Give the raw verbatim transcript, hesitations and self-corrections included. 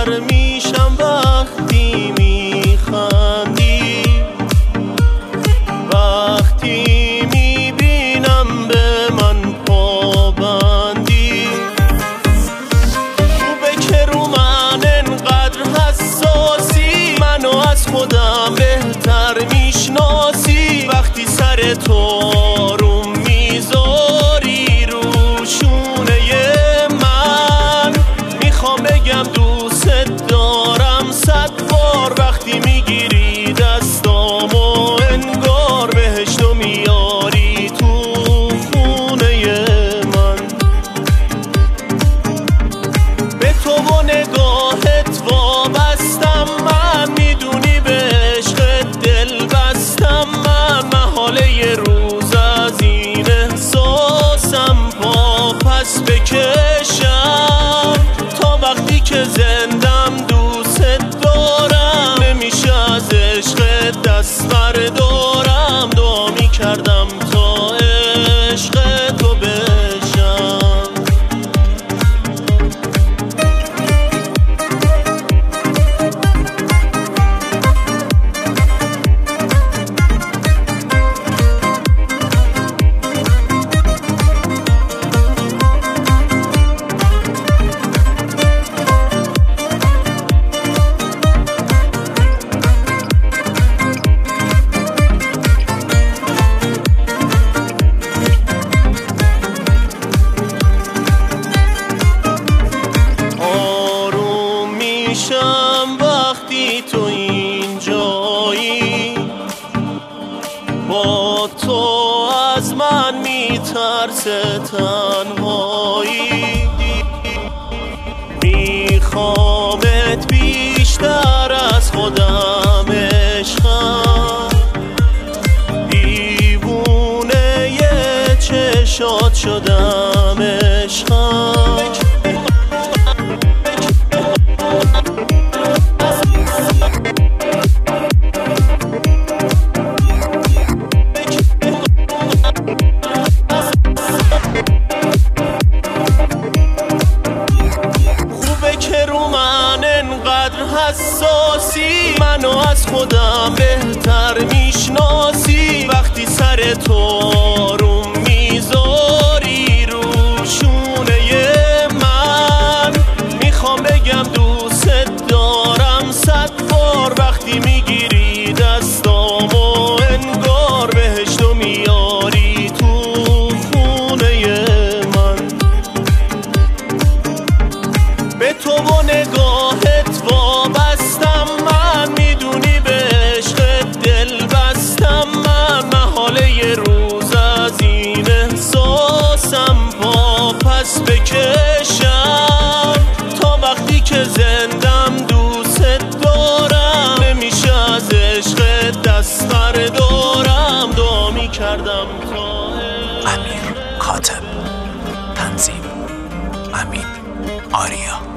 بهتر میشم وقتی میخندی، وقتی میبینم به من پابندی. خوبه که رو من انقدر حساسی، منو از خودم بهتر میشناسی. وقتی سر تو آروم میذاری رو شونه من، میخوام بگم دوست دارم صد بار. وقتی میگیری دستامو انگار بهشتو میاری تو خونه من. به تو و نگاهت وابستم من، میدونی به عشقت دل بستم من. محاله یه روز از این احساسم پا پس بکشم، تا وقتی که زندم دوست دارم. نمیشه از عشقت دست بردارم، دعا میکردم تا عشق تو بشم. میشم وقتی تو اینجایی، با تو از من میترسه تنهایی. میخوامت بیشتر از خودم عشقم، دیوونه یه چشات شدم عشقم. حساسی، منو از خودم بهتر میشناسی. وقتی سر تو آروم میذاری رو شونه من، میخوام بگم دوست دارم صد بار. وقتی میگیری دستامو انگار بهشتو میاری تو خونه من. به تو و نگاهت وابستم من، میدونی به عشقت دل بستم من. محاله یه روز از این احساسم پا پس بکشم، تا وقتی که زندم دوست دارم. نمیشه از عشقت دست بردارم، دعا میکردم تا امیر کاتب، تنظیم امین آریا.